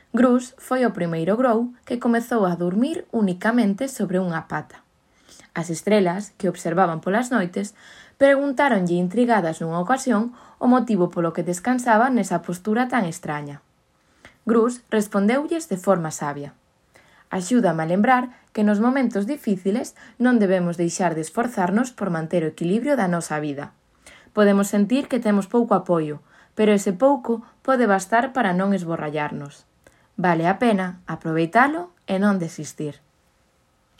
Grus foi o primeiro grou que comezou a dormir únicamente sobre unha pata. As estrelas, que observaban polas noites, preguntáronlle intrigadas nunha ocasión o motivo polo que descansaba nesa postura tan extraña. Grus respondeulles de forma sabia: axúdame a lembrar que nos momentos difíciles non debemos deixar de esforzarnos por manter o equilibrio da nosa vida. Podemos sentir que temos pouco apoio, pero ese pouco pode bastar para non esborrallarnos. Vale a pena aproveitalo e non desistir.